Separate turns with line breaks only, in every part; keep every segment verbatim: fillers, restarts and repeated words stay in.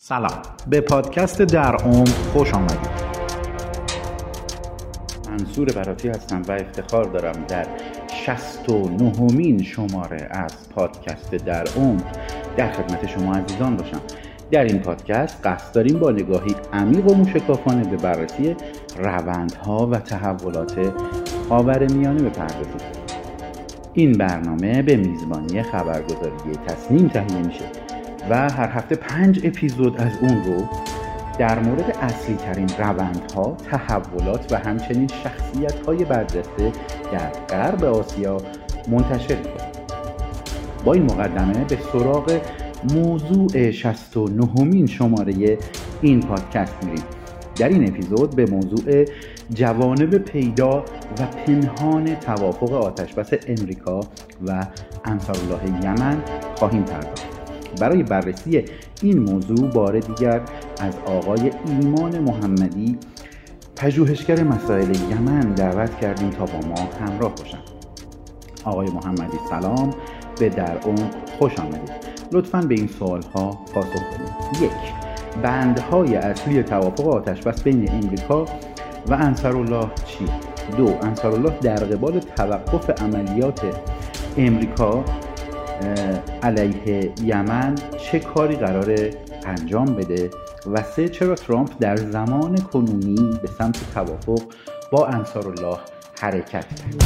سلام، به پادکست در عمق خوش آمدید. منصور براتی هستم و افتخار دارم در شصت و نهمین شماره از پادکست در عمق در خدمت شما عزیزان باشم. در این پادکست قصد داریم با نگاهی عمیق و موشکافانه به بررسی روندها و تحولات خاورمیانه بپردازیم. این برنامه به میزبانی خبرگزاری تصنیم تهیه میشه و هر هفته پنج اپیزود از اون رو در مورد اصلی ترین روندها، تحولات و همچنین شخصیت های برجسته در غرب آسیا منتشر میکنیم. با این مقدمه به سراغ موضوع شصت و نهمین شماره این پادکست میریم. در این اپیزود به موضوع جوانب پیدا و پنهان توافق آتشبس امریکا و انصارالله یمن خواهیم پرداخت. برای بررسی این موضوع بار دیگر از آقای ایمان محمدی، پژوهشگر مسائل یمن، دعوت کردیم تا با ما همراه باشند. آقای محمدی سلام، به در عمق خوش آمدید. لطفاً به این سوال‌ها پاسخ بدید. یک، بندهای اصلی توافق آتشبس بین امریکا و انصارالله چی؟ دو، انصارالله در قبال توقف عملیات امریکا علیه یمن چه کاری قراره انجام بده؟ و سه، چرا ترامپ در زمان کنونی به سمت توافق با انصارالله حرکت کرد؟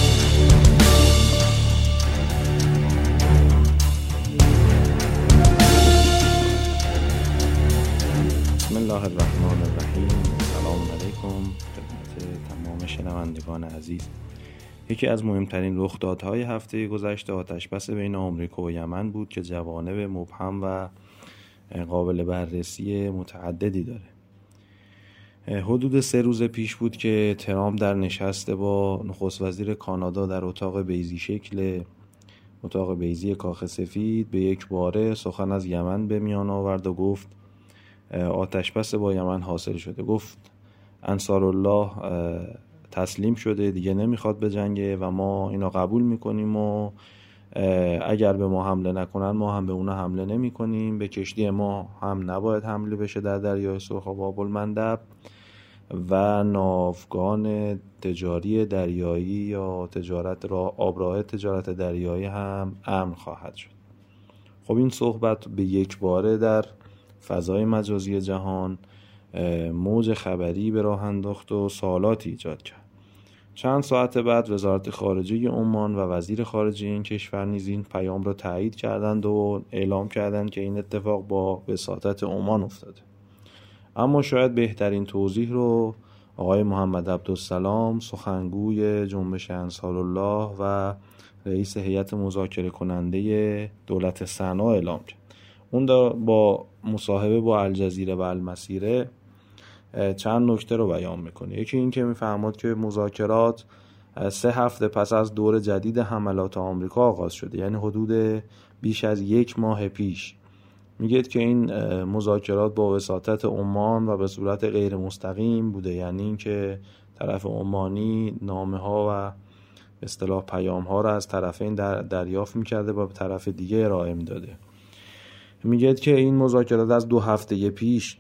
بسم الله الرحمن الرحیم. سلام علیکم خدمت تمام شنوندگان عزیز. یکی از مهمترین رخدادهای هفته گذشته آتشبس بین آمریکا و یمن بود که جوانب مبهم و قابل بررسی متعددی داره. حدود سه روز پیش بود که ترامپ در نشست با نخست وزیر کانادا در اتاق بیضی شکل اتاق بیضی کاخ سفید به یک باره سخن از یمن به میان آورد و گفت آتشبس با یمن حاصل شده. گفت انصارالله تسلیم شده، دیگه نمیخواد به جنگه و ما اینا قبول میکنیم و اگر به ما حمله نکنن ما هم به اونا حمله نمی کنیم. به کشتی ما هم نباید حمله بشه در دریای سرخ و باب المندب و ناوگان تجاری دریایی یا تجارت را آبراه تجارت دریایی هم امن خواهد شد. خب این صحبت به یک باره در فضای مجازی جهان موج خبری به راه انداخت و سوالاتی ایجاد کرد. چند ساعت بعد وزارت خارجه عمان و وزیر خارجه این کشور نیز این پیام را تایید کردند و اعلام کردند که این اتفاق با وساطت عمان افتاده. اما شاید بهترین توضیح رو آقای محمد عبدالسلام، سخنگوی جنبش انصارالله و رئیس هیئت مذاکره کننده دولت صنعا اعلام کرد. اون با مصاحبه با الجزیره و المسیره چند نکته رو بیان میکنه. یکی این که میفهمد که مذاکرات سه هفته پس از دور جدید حملات آمریکا آغاز شده، یعنی حدود بیش از یک ماه پیش. میگه که این مذاکرات با وساطت عمان و به صورت غیر مستقیم بوده، یعنی این که طرف عمانی نامه ها و به اصطلاح پیام ها رو از طرفین در دریافت میکرده و به طرف دیگه ارائه میداده. میگه که این مذاکرات از دو هفته پیش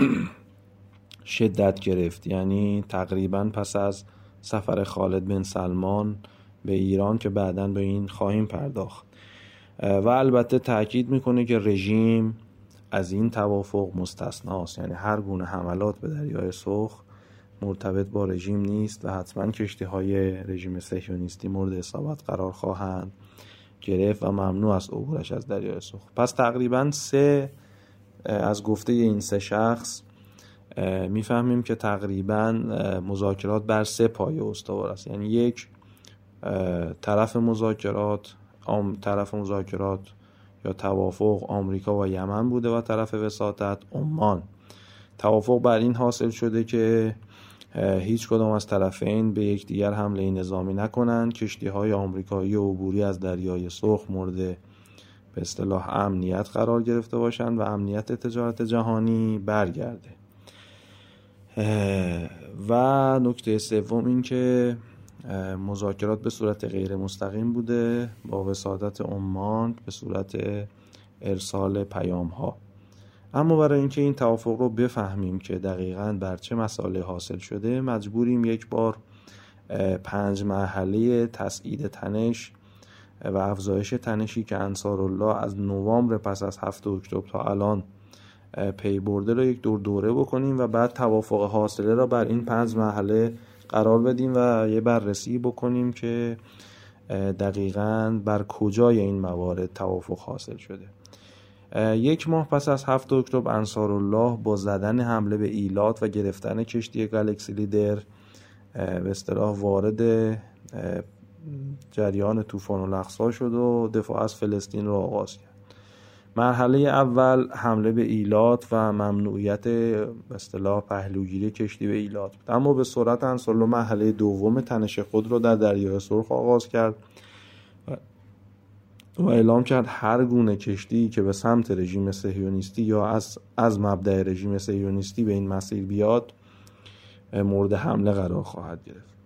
شدت گرفت، یعنی تقریبا پس از سفر خالد بن سلمان به ایران که بعداً به این خواهیم پرداخت. و البته تأکید میکنه که رژیم از این توافق مستثناست، یعنی هر گونه حملات به دریای سرخ مرتبط با رژیم نیست و حتما کشتی های رژیم صهیونیستی مورد اصابت قرار خواهند گرفت و ممنوع است عبورش از دریای سرخ. پس تقریبا سه از گفته این سه شخص میفهمیم که تقریبا مذاکرات بر سه پایه استوار است. یعنی یک، طرف مذاکرات طرف مذاکرات یا توافق آمریکا و یمن بوده و طرف وساطت عمان. توافق بر این حاصل شده که هیچ کدام از طرفین به یکدیگر حمله نظامی نکنند، کشتی‌های آمریکایی عبوری از دریای سرخ مورد به اصطلاح امنیت قرار گرفته باشند و امنیت تجارت جهانی برگرده. و نکته سوم این که مذاکرات به صورت غیر مستقیم بوده با وساطت عمان به صورت ارسال پیام ها. اما برای اینکه این توافق رو بفهمیم که دقیقاً بر چه مسائلی حاصل شده، مجبوریم یک بار پنج مرحله تسعید تنش و افزایش تنشی که انصارالله از نوامبر پس از هفتم اکتبر تا الان پی برده رو یک دور دوره بکنیم و بعد توافق حاصله را بر این پنج مرحله قرار بدیم و یه بررسی بکنیم که دقیقاً بر کجای این موارد توافق حاصل شده. یک ماه پس از هفتم اکتبر انصارالله با زدن حمله به ایلات و گرفتن کشتی گالاکسی لیدر به اصطلاح وارد جریان طوفان الاقصی شد و دفاع از فلسطین را آغاز کرد. مرحله اول حمله به ایلات و ممنوعیت به اصطلاح پهلوگیری کشتی به ایلات بود، اما به سرعت انصارالله مرحله دوم تنش خود را در دریای سرخ آغاز کرد و اعلام کرد هر گونه کشتی که به سمت رژیم صهیونیستی یا از از مبدأ رژیم صهیونیستی به این مسیر بیاد مورد حمله قرار خواهد گرفت.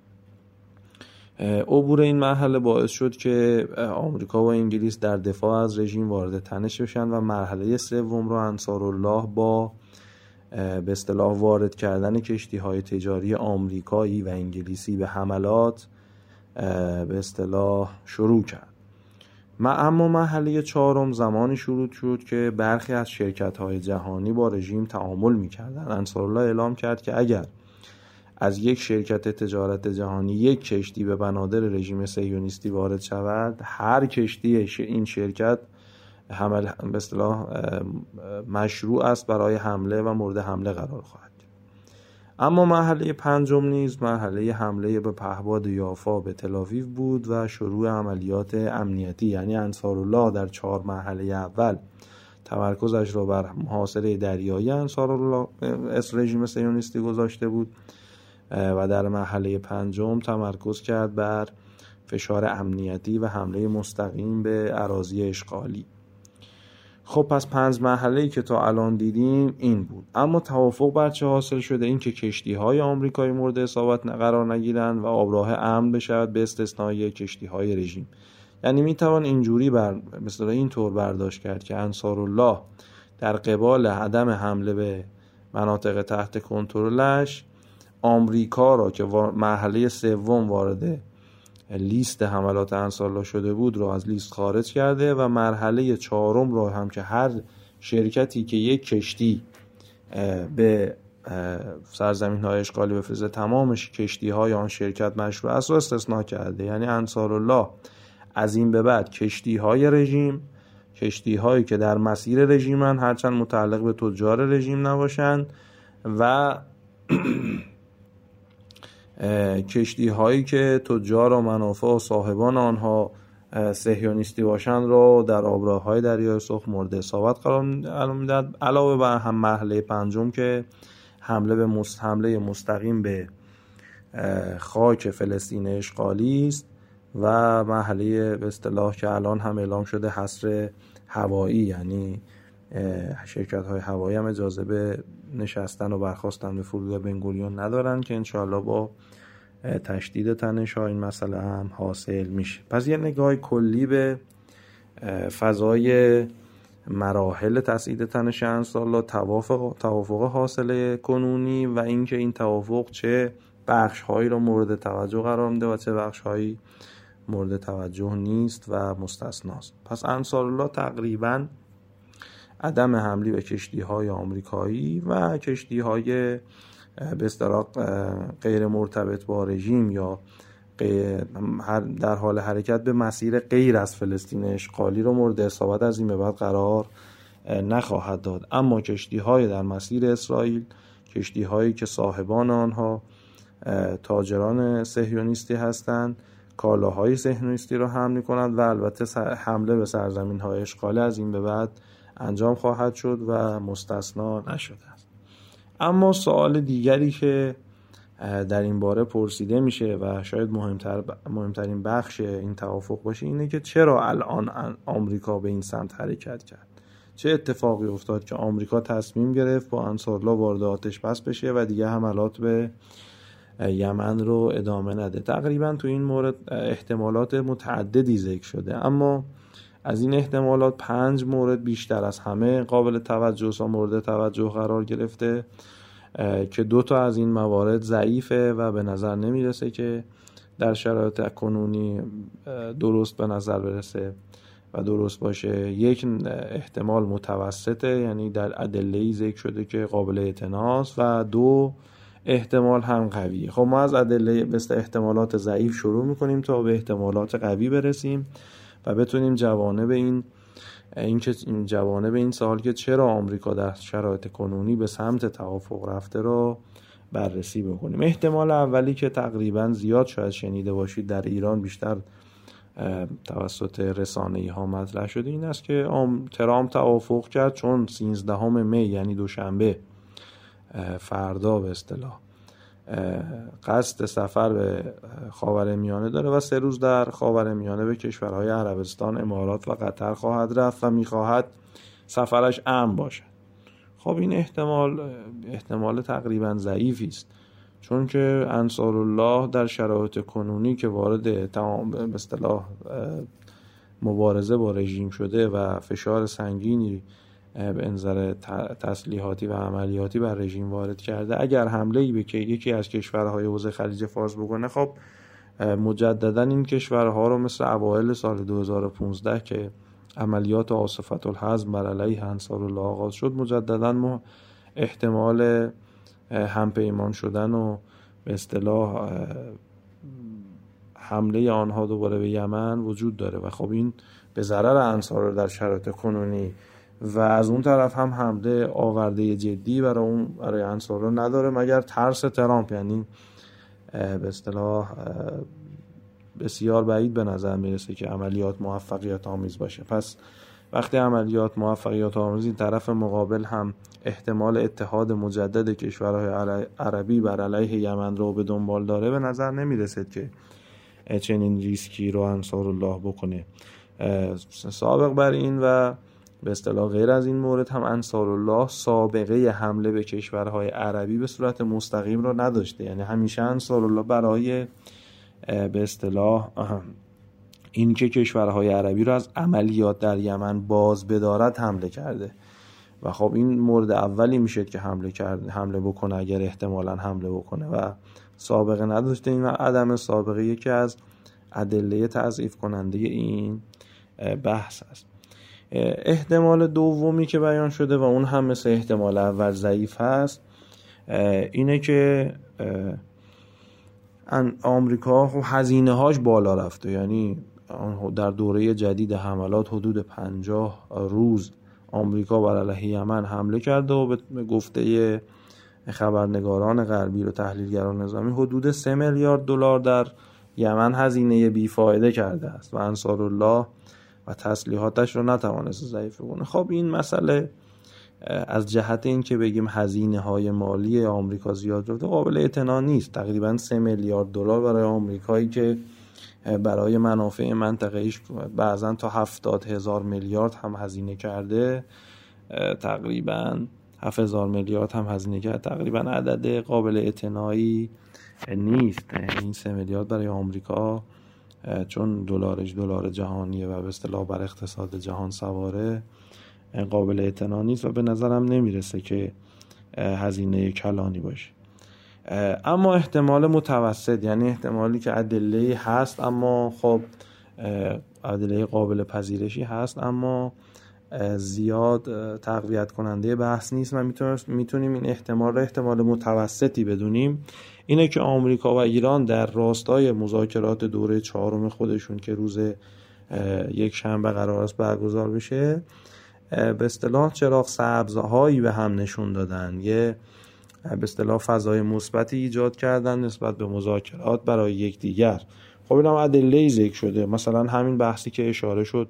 عبور این مرحله باعث شد که آمریکا و انگلیس در دفاع از رژیم وارد تنش بشن و مرحله سوم رو انصارالله با به اصطلاح وارد کردن کشتی‌های تجاری آمریکایی و انگلیسی به حملات به اصطلاح شروع کرد. اما مرحله چهارم زمانی شروع شد که برخی از شرکت‌های جهانی با رژیم تعامل می‌کردند. انصارالله اعلام کرد که اگر از یک شرکت تجارت جهانی یک کشتی به بنادر رژیم صهیونیستی وارد شود، هر کشتی این شرکت حمل به اصطلاح مشروع است برای حمله و مورد حمله قرار خواهد گرفت. اما مرحله پنجم نیز مرحله حمله به پهپاد یافا به تل‌آویو بود و شروع عملیات امنیتی، یعنی انصارالله در چهار مرحله اول تمرکزش را بر محاصره دریایی انصارالله رژیم صهیونیستی گذاشته بود و در مرحله پنجم تمرکز کرد بر فشار امنیتی و حمله مستقیم به اراضی اشغالی. خب پس پنج مرحله‌ای که تا الان دیدیم این بود. اما توافق بر چه حاصل شده؟ این که کشتی‌های آمریکایی مورد اصابت قرار نگیرند و آبراه امن بشود به استثنای کشتی‌های رژیم. یعنی میتوان اینجوری بر مثلا این طور برداشت کرد که انصارالله در قبال عدم حمله به مناطق تحت کنترلش آمریکا را که مرحله سوم وارد لیست حملات انصارالله شده بود را از لیست خارج کرده و مرحله چهارم را هم که هر شرکتی که یک کشتی به سرزمین‌های اشغالی بفرسته تمامش کشتی‌های آن شرکت مشروع است و استثناء کرده. یعنی انصارالله از این به بعد کشتی‌های رژیم، کشتی‌هایی که در مسیر رژیمن هرچند متعلق به تجار رژیم نباشند و کشتی هایی که تجار و منافع و صاحبان آنها صهیونیستی باشند را در آبراه‌های دریای سرخ مورد اصابت قرار میداد. علاوه بر هم مرحله پنجم که حمله به مست حمله مستقیم به خاک فلسطین اشغالی است و مرحله به اصطلاح که الان هم اعلام شده حصر هوایی، یعنی شرکت های هوایی هم اجازه به نشستن و برخاستن به فرودگاه بن‌گوریون ندارن که انشاءالله با تشدید تنش ها این مسئله هم حاصل میشه. پس یه نگاه کلی به فضای مراحل تسعید تنش انصارالله، توافق توافق حاصل کنونی و اینکه این توافق چه بخش هایی رو مورد توجه قرار میده و چه بخش هایی مورد توجه نیست و مستثناست. پس انصارالله تقریباً عدم حمله به کشتی‌های آمریکایی و کشتی‌های به اصطلاح غیر مرتبط با رژیم یا در حال حرکت به مسیر غیر از فلسطین اشغالی رو مورد اصابت از این به بعد قرار نخواهد داد. اما کشتی‌های در مسیر اسرائیل، کشتی‌هایی که صاحبان آنها تاجران صهیونیستی هستند، کالاهای صهیونیستی رو حمل می‌کنند و البته حمله به سرزمین‌های اشغالی از این به بعد انجام خواهد شد و مستثنا نشده است. اما سوال دیگری که در این باره پرسیده میشه و شاید مهمتر مهمترین بخش این توافق باشه اینه که چرا الان آمریکا به این سمت حرکت کرد؟ چه اتفاقی افتاد که آمریکا تصمیم گرفت با انصارالله وارد آتش بس بشه و دیگه حملات به یمن رو ادامه نده؟ تقریبا تو این مورد احتمالات متعددی ذکر شده، اما از این احتمالات پنج مورد بیشتر از همه قابل توجه و مورد توجه قرار گرفته که دو تا از این موارد ضعیفه و به نظر نمیرسه که در شرایط کنونی درست به نظر برسه و درست باشه. یک احتمال متوسطه، یعنی در ادله‌ای ذکر شده که قابل اعتناست، و دو احتمال هم قویه. خب ما از ادله مثل احتمالات ضعیف شروع میکنیم تا به احتمالات قوی برسیم و بتونیم جوانب این این که این جوانب این سوال که چرا آمریکا در شرایط کنونی به سمت توافق رفته رو بررسی بکنیم. احتمال اولی که تقریبا زیاد شاید شنیده باشید در ایران بیشتر توسط رسانه‌ای ها مطرح شده این است که ترامپ توافق کرد چون سیزدهم می یعنی دوشنبه فردا به اصطلاح قصد سفر به خاورمیانه داره و سه روز در خاورمیانه به کشورهای عربستان، امارات و قطر خواهد رفت و میخواهد سفرش امن باشد. خب این احتمال احتمال تقریبا ضعیفی است، چون که انصارالله در شرایط کنونی که وارد تمام به اصطلاح مبارزه با رژیم شده و فشار سنگینی به انظر تسلیحاتی و عملیاتی بر رژیم وارد کرده، اگر حمله‌ای به یکی از کشورهای حوزه خلیج فارس بکنه، خب مجددا این کشورها رو مثل اوایل سال دو هزار و پانزده که عملیات عاصفة الحزم بر علیه انصارالله آغاز شد، مجددا احتمال همپیمان شدن و به اصطلاح حمله آنها دوباره به یمن وجود داره و خب این به ضرر انصار در شرایط کنونی و از اون طرف هم حمله آورده جدی برای اون برای انصار نداره مگر ترس ترامپ، یعنی به اصطلاح بسیار بعید به نظر میرسه که عملیات موفقیت آمیز باشه. پس وقتی عملیات موفقیت آمیز، این طرف مقابل هم احتمال اتحاد مجدد کشورهای عربی بر علیه یمن رو به دنبال داره، به نظر نمیرسد که چنین ریسکی رو انصارالله بکنه. سابق بر این و به اصطلاح غیر از این مورد هم انصارالله سابقه حمله به کشورهای عربی به صورت مستقیم رو نداشته، یعنی همیشه انصارالله برای به اصطلاح این که کشورهای عربی رو از عملیات در یمن باز بدارد حمله کرده و خب این مورد اولی میشه که حمله کرده حمله بکنه اگر احتمالاً حمله بکنه و سابقه نداشته. این عدم سابقه یکی از ادله تضعیف کننده این بحث است. احتمال دومی که بیان شده و اون هم مثل احتمال اول ضعیف هست اینه که آمریکا خب هزینه هاش بالا رفته، یعنی در دوره جدید حملات حدود پنجاه روز آمریکا بر علیه یمن حمله کرده و به گفته خبرنگاران غربی و تحلیلگران نظامی حدود سه میلیارد دلار در یمن هزینه بیفایده کرده است و انصارالله و تسلیحاتش رو نتوانست ضعیف کنه. خب این مسئله از جهت این که بگیم هزینه های مالی آمریکا زیاد رفته قابل اعتنا نیست. تقریبا سه میلیارد دلار برای آمریکایی که برای منافع منطقه‌ایش بعضا تا هفتاد هزار میلیارد هم هزینه کرده، تقریبا هفت هزار میلیارد هم هزینه کرده، تقریبا عدد قابل اعتنایی نیست. این سه میلیارد برای آمریکا چون دلارش دلار جهانیه و به اصطلاح بر اقتصاد جهان سواره قابل اعتنا نیست و به نظرم نمیرسه که هزینه کلانی باشه. اما احتمال متوسط، یعنی احتمالی که ادله هست اما خب ادله قابل پذیرشی هست اما زیاد تقویت کننده بحث نیست و میتونیم این احتمال را احتمال متوسطی بدونیم، اینه که آمریکا و ایران در راستای مذاکرات دوره چهارم خودشون که روز یک شنبه قرار است برگزار بشه به اصطلاح چراغ سبزهایی به هم نشون دادن، یه به اصطلاح فضای مثبتی ایجاد کردن نسبت به مذاکرات برای یکدیگر. خب اینم ادله‌ای ذکر شده، مثلا همین بحثی که اشاره شد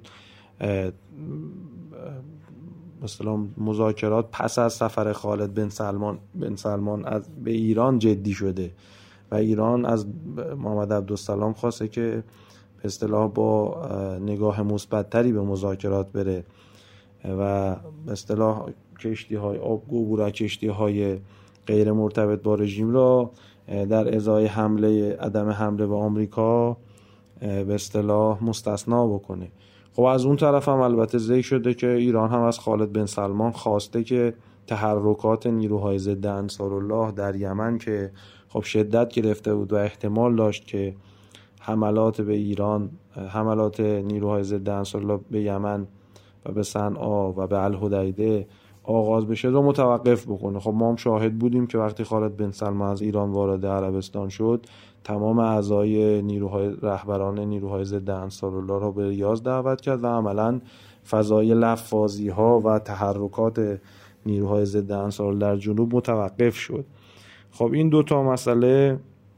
مثلا مذاکرات پس از سفر خالد بن سلمان بن سلمان از به ایران جدی شده و ایران از محمد عبدالسلام خواسته که به اصطلاح با نگاه مثبت‌تری به مذاکرات بره و به اصطلاح کشتی‌های آبگو و کشتی‌های غیر مرتبط با رژیم را در ازای حمله عدم حمله به آمریکا به اصطلاح مستثنا بکنه. خب از اون طرف هم البته ذکر شده که ایران هم از خالد بن سلمان خواسته که تحرکات نیروهای ضد انصارالله در یمن که خب شدت گرفته بود و احتمال داشت که حملات به ایران، حملات نیروهای ضد انصارالله به یمن و به صنعا و به الحدیده آغاز بشه رو متوقف بکنه. خب ما هم شاهد بودیم که وقتی خالد بن سلمان از ایران وارد عربستان شد، تمام اعضای نیروهای رهبران نیروهای ضد انصارالله را به ریاض دعوت کرد و عملاً فضای لفاظی ها و تحرکات نیروهای ضد انصارالله در جنوب متوقف شد. خب این دو تا مسئله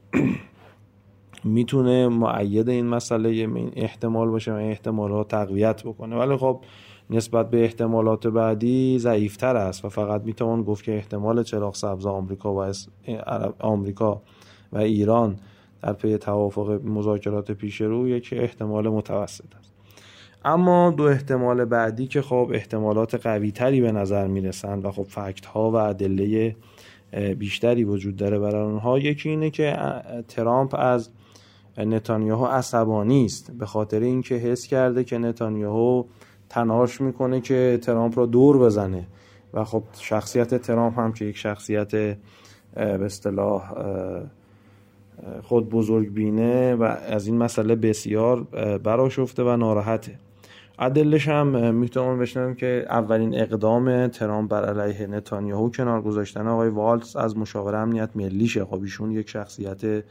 میتونه مؤید این مسئله این احتمال باشه و این احتمالات تقویت بکنه، ولی خب نسبت به احتمالات بعدی ضعیف‌تر است و فقط میتوان گفت که احتمال چراغ سبز آمریکا و آمریکا و ایران در پی توافق مذاکرات پیش رو یک احتمال متوسط است. اما دو احتمال بعدی که خب احتمالات قوی تری به نظر میرسند و خب فکت ها و ادله بیشتری وجود داره برای اونها، یکی اینه که ترامپ از نتانیاهو عصبانی است به خاطر اینکه حس کرده که نتانیاهو تلاش میکنه که ترامپ رو دور بزنه و خب شخصیت ترامپ هم که یک شخصیت به اصطلاح خود بزرگ بینه و از این مسئله بسیار برآشفته و ناراحته. عدلش هم میتونم بشنم که اولین اقدام ترامپ بر علیه نتانیاهو کنار گذاشتن آقای والتز از مشاور امنیت ملیشه. خب ایشون یک شخصیت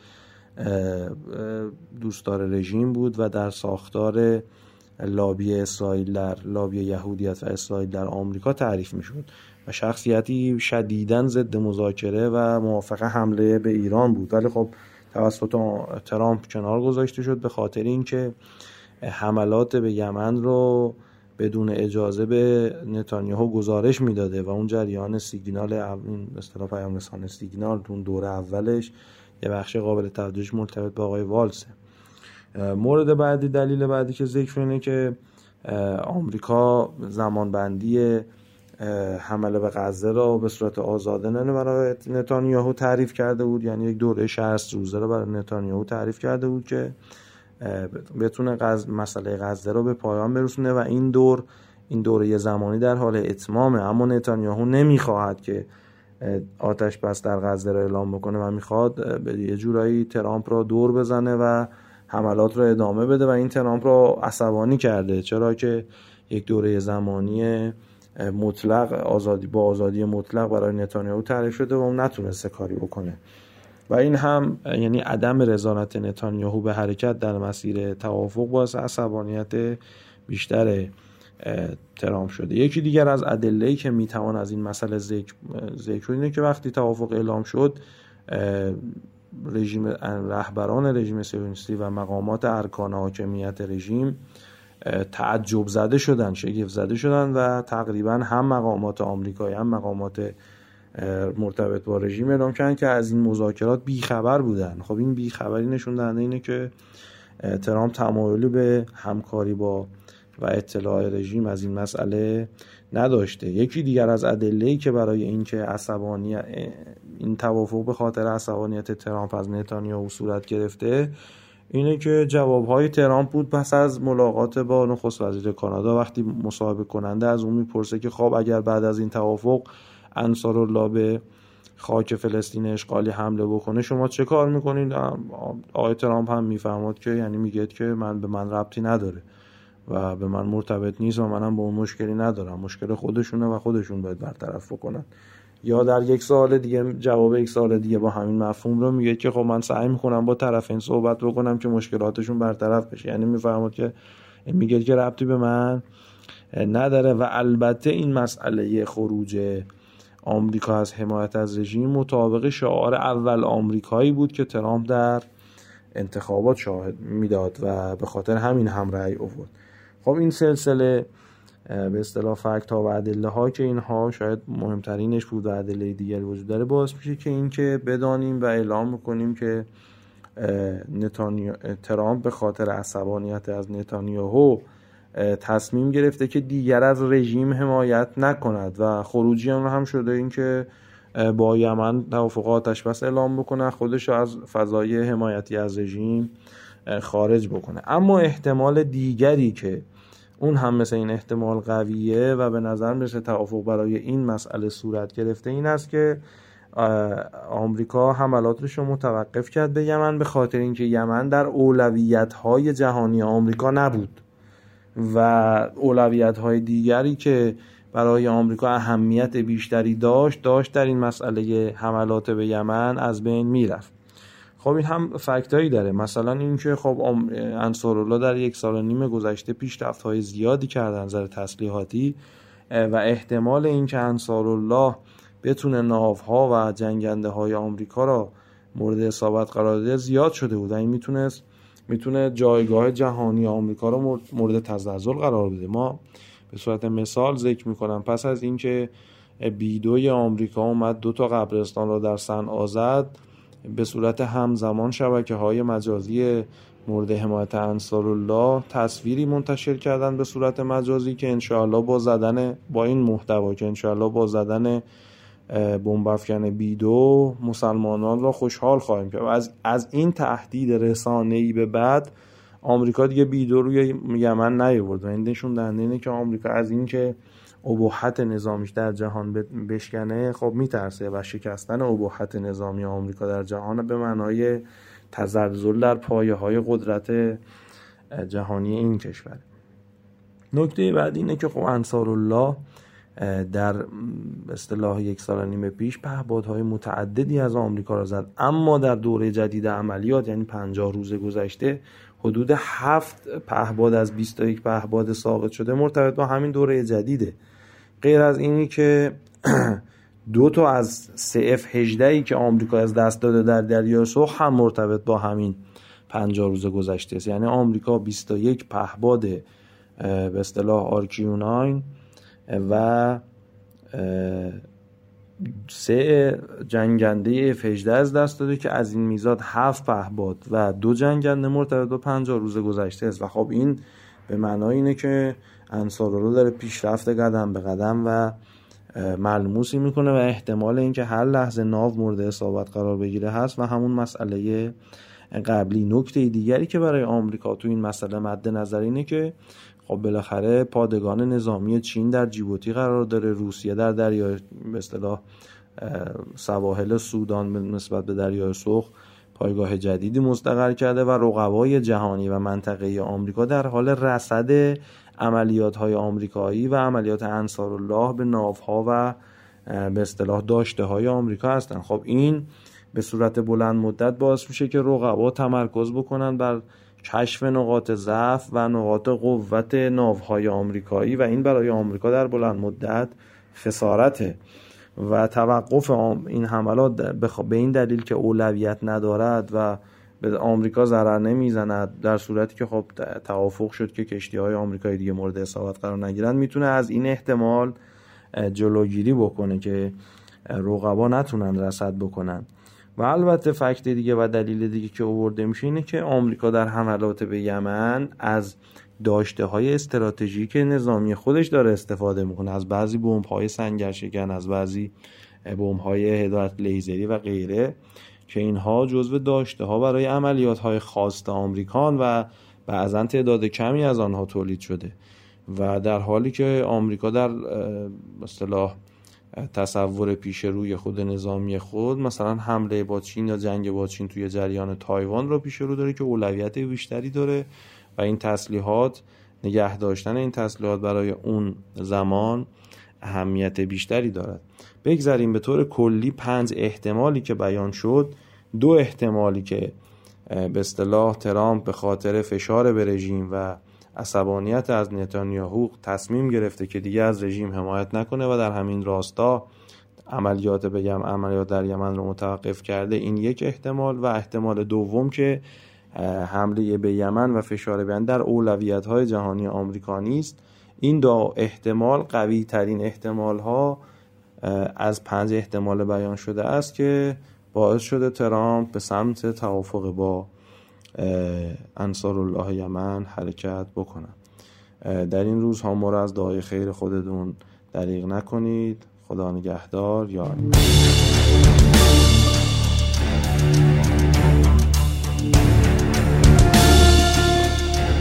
دوستدار رژیم بود و در ساختار لابی اسرائیل در لابی یهودیت و اسرائیل در آمریکا تعریف میشد و شخصیتی شدیداً ضد مذاکره و موافق حمله به ایران بود، ولی خب توسط ترامپ کنار گذاشته شد به خاطر اینکه حملات به یمن رو بدون اجازه به نتانیاهو گزارش میداده و اون جریان سیگنال، این اصطلاح پیام رسان سیگنال تو اون دوره اولش یه بخش قابل توجهش مرتبط به آقای والتز. مورد بعدی، دلیل بعدی که ذکر اینه که آمریکا زمانبندی حمله به غزه را به صورت آزادانه برای نتانیاهو تعریف کرده بود، یعنی یک دوره شصت روزه را برای نتانیاهو تعریف کرده بود که بتونه غز... مسئله غزه رو به پایان برسونه و این دور این دوره زمانی در حال اتمامه، اما نتانیاهو نمیخواهد که آتش بس در غزه رو اعلام بکنه و میخواد به یه جورایی ترامپ رو دور بزنه و حملات رو ادامه بده و این ترامپ رو عصبانی کرده، چرا که یک دوره زمانی مطلق آزادی با آزادی مطلق برای نتانیاهو تعریف شده و اون نتونسته کاری بکنه و این هم یعنی عدم رضایت نتانیاهو به حرکت در مسیر توافق باعث عصبانیت بیشتر ترامپ شده. یکی دیگر از ادله‌ای که میتوان از این مسئله ذکر ذکر اینه که وقتی توافق اعلام شد رژیم رهبران رژیم صهیونیستی و مقامات ارکان حاکمیت رژیم تعجب زده شدن، شگفت زده شدن و تقریبا هم مقامات آمریکایی هم مقامات مرتبط با رژیم اعلام کردن که از این مذاکرات بیخبر بودن. خب این بیخبری نشون دهنده اینه که ترامپ تمایلی به همکاری با و اطلاع رژیم از این مسئله نداشته. یکی دیگر از ادله‌ای که برای اینکه عصبانی این توافق به خاطر عصبانیت ترامپ از نتانیاهو صورت گرفته اینه که جوابهای ترامپ بود پس از ملاقات با نخست وزیر کانادا، وقتی مصاحبه کننده از اون میپرسه که خب اگر بعد از این توافق انصارالله به خاک فلسطین اشغالی حمله بکنه شما چه کار میکنید؟ آقای ترامپ هم میفهمد که یعنی میگه که من به من ربطی نداره و به من مرتبط نیست و منم با اون مشکلی ندارم، مشکل خودشونه و خودشون باید برطرف بکنن. یا در یک سال دیگه جواب یک سال دیگه با همین مفهوم رو میگه که خب من سعی میکنم با طرفین صحبت بکنم که مشکلاتشون برطرف بشه، یعنی میفهمد که میگه که ربطی به من نداره. و البته این مسئله خروج آمریکا از حمایت از رژیم مطابق شعار اول آمریکایی بود که ترامپ در انتخابات شاهد میداد و به خاطر همین هم رأی آورد. خب این سلسله به اصطلاح فکت ها و ادله ها که اینها شاید مهمترینش بود و ادله دیگری وجود داره باعث میشه که این که بدانیم و اعلام میکنیم که نتانیا... ترامپ به خاطر عصبانیت از نتانیاهو تصمیم گرفته که دیگر از رژیم حمایت نکند و خروجی هم هم شده این که با یمن توافق آتش بس اعلام بکنه، خودش از فضای حمایتی از رژیم خارج بکنه. اما احتمال دیگری که اون هم مثل این احتمال قویه و به نظر مثل توافق برای این مسئله صورت گرفته این است که آمریکا حملاتش رو متوقف کرد به یمن به خاطر اینکه یمن در اولویت‌های جهانی آمریکا نبود و اولویت‌های دیگری که برای آمریکا اهمیت بیشتری داشت داشت در این مسئله حملات به یمن از بین میرفت. خب این هم فکتایی داره، مثلا اینکه خب انصارالله در یک سال و نیم گذشته پیشرفت‌های زیادی کردن نظر تسلیحاتی و احتمال اینکه انصارالله بتونه ناوها و جنگنده های آمریکا را مورد اصابت قرار بده زیاد شده بود. این میتونست میتونه جایگاه جهانی آمریکا را مورد تزلزل قرار بده. ما به صورت مثال ذکر میکنم پس از اینکه بی دوی آمریکا اومد دو تا قبرستان را در صنعا زد، به صورت همزمان شبکه‌های مجازی مورد حمایت انصارالله تصویری منتشر کردن به صورت مجازی که انشاءالله با زدن با این محتوا که انشاءالله با زدن بمب افکن بی دو مسلمانان را خوشحال خواهیم کرد. از از این تهدید رسانه‌ای به بعد آمریکا دیگه بی دو روی یمن نیاورد و این نشون دهنده اینه که آمریکا از این که اباحت نظامیش در جهان بشکنه خب میترسه و شکستن اباحت نظامی آمریکا در جهان به معنای تزلزل در پایه‌های قدرت جهانی این کشور. نکته بعد اینه که خب انصارالله در اصطلاح یک سال و نیم پیش پهپادهای متعددی از آمریکا را زد، اما در دوره جدید عملیات یعنی پنجاه روز گذشته حدود هفت پهپاد از بیست و یک پهپاد ساقط شده مرتبط با همین دوره جدیده. غیر از اینی که دو تا از سه اف هجده ای که آمریکا از دست داده در دریای سرخ هم مرتبط با همین پنجاه روز گذشته است. یعنی آمریکا بیست و یک پهپاد به اصطلاح آرکیو نه و سه جنگنده اف هجده از دست داده که از این میزاد هفت پهپاد و دو جنگنده مرتبط با پنجاه روز گذشته است. و خب این به معنای اینه که انصارالله داره پیشرفت قدم به قدم و ملموسی میکنه و احتمال اینکه هر لحظه ناو مورد اصابت قرار بگیره هست و همون مسئله قبلی. نکته دیگری که برای آمریکا تو این مسئله مد نظر اینه که خب بالاخره پادگان نظامی چین در جیبوتی قرار داره، روسیه در دریای به اصطلاح سواحل سودان نسبت به دریای سرخ پایگاه جدیدی مستقر کرده و رقبای جهانی و منطقه‌ای آمریکا در حال رصد عملیات‌های آمریکایی و عملیات انصارالله به ناوها و به اصطلاح داشته‌های آمریکا هستن. خب این به صورت بلند مدت باعث میشه که رقبا تمرکز بکنن بر کشف نقاط ضعف و نقاط قوت ناوهای آمریکایی و این برای آمریکا در بلند مدت خسارته و توقف این حملات به این دلیل که اولویت ندارد و به آمریکا ضرر نمیزند، در صورتی که خب توافق شد که کشتی‌های آمریکایی دیگه مورد اصابت قرار نگیرن، میتونه از این احتمال جلوگیری بکنه که رقبا نتونن رصد بکنن. و البته فکت دیگه و دلیل دیگه که آورده میشه اینه که آمریکا در حملات به یمن از داشته‌های استراتژیک نظامی خودش داره استفاده میکنه، از بعضی بمب‌های سنگرشکن، از بعضی بمب‌های هدایت لیزری و غیره که اینها جزو داشته‌ها برای عملیات‌های خاص آمریکان و بعضاً تعداد کمی از آنها تولید شده و در حالی که آمریکا در اصطلاح تصور پیش روی خود نظامی خود مثلا حمله با چین یا جنگ با چین توی جریان تایوان رو پیش رو داره که اولویت بیشتری داره و این تسلیحات، نگه داشتن این تسلیحات برای اون زمان اهمیت بیشتری دارد. بگذاریم به طور کلی پنج احتمالی که بیان شد، دو احتمالی که به اصطلاح ترامپ به خاطر فشار به رژیم و عصبانیت از نتانیاهو تصمیم گرفته که دیگه از رژیم حمایت نکنه و در همین راستا عملیات به یمن عملیات در یمن رو متوقف کرده، این یک احتمال. و احتمال دوم که حمله به یمن و فشار به یمن در اولویت‌های جهانی آمریکا نیست. این دو احتمال قوی ترین احتمال ها از پنج احتمال بیان شده است که باعث شده ترامپ به سمت توافق با انصارالله یمن حرکت بکنن. در این روزها ما را از دعای خیر خودتون دریغ نکنید. خدا نگهدار. یا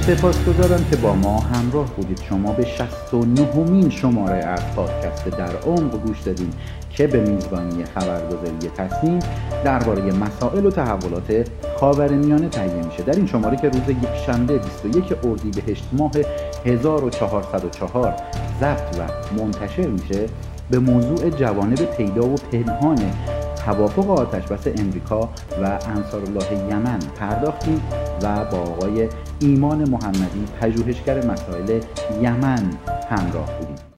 سپاسگزارم که با ما همراه بودید. شما به شصت و نهمین شماره از پادکست در عمق گوش دادین که به میزبانی خبرگزاری تصنیم درباره مسائل و تحولات خاورمیانه تهیه میشه. در این شماره که روز یکشنبه بیست و یک اردیبهشت ماه هزار و چهارصد و چهار ضبط و منتشر میشه، به موضوع جوانب پیدا و پنهان توافق آتش‌بس امریکا و انصارالله یمن پرداختیم و با آقای ایمان محمدی پژوهشگر مسائل یمن همراه بودیم.